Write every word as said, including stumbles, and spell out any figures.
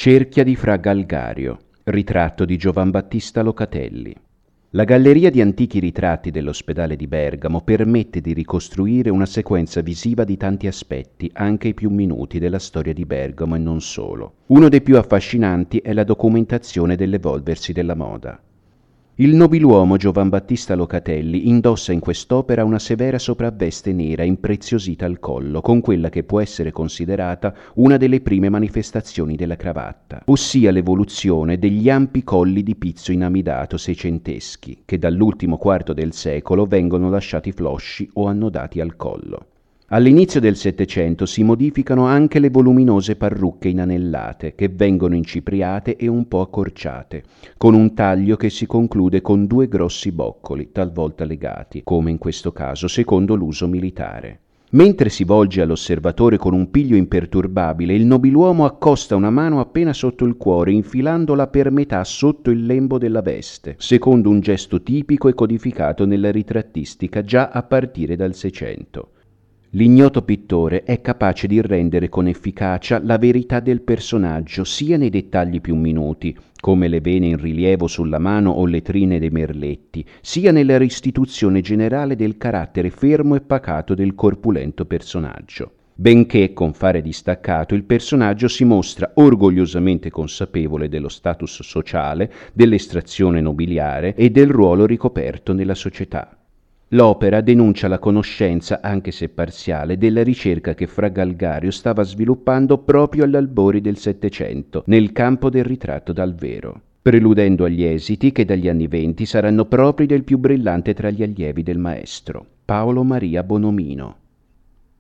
Cerchia di Fra Galgario, ritratto di Giovan Battista Locatelli. La galleria di antichi ritratti dell'ospedale di Bergamo permette di ricostruire una sequenza visiva di tanti aspetti, anche i più minuti, della storia di Bergamo e non solo. Uno dei più affascinanti è la documentazione dell'evolversi della moda. Il nobiluomo Giovan Battista Locatelli indossa in quest'opera una severa sopravveste nera impreziosita al collo, con quella che può essere considerata una delle prime manifestazioni della cravatta, ossia l'evoluzione degli ampi colli di pizzo inamidato seicenteschi, che dall'ultimo quarto del secolo vengono lasciati flosci o annodati al collo. All'inizio del Settecento si modificano anche le voluminose parrucche inanellate, che vengono incipriate e un po' accorciate, con un taglio che si conclude con due grossi boccoli, talvolta legati, come in questo caso, secondo l'uso militare. Mentre si volge all'osservatore con un piglio imperturbabile, il nobiluomo accosta una mano appena sotto il cuore, infilandola per metà sotto il lembo della veste, secondo un gesto tipico e codificato nella ritrattistica già a partire dal Seicento. L'ignoto pittore è capace di rendere con efficacia la verità del personaggio sia nei dettagli più minuti, come le vene in rilievo sulla mano o le trine dei merletti, sia nella restituzione generale del carattere fermo e pacato del corpulento personaggio. Benché con fare distaccato, il personaggio si mostra orgogliosamente consapevole dello status sociale, dell'estrazione nobiliare e del ruolo ricoperto nella società. L'opera denuncia la conoscenza, anche se parziale, della ricerca che Fra Galgario stava sviluppando proprio agli albori del Settecento, nel campo del ritratto dal vero, preludendo agli esiti che dagli anni venti saranno propri del più brillante tra gli allievi del maestro, Paolo Maria Bonomino.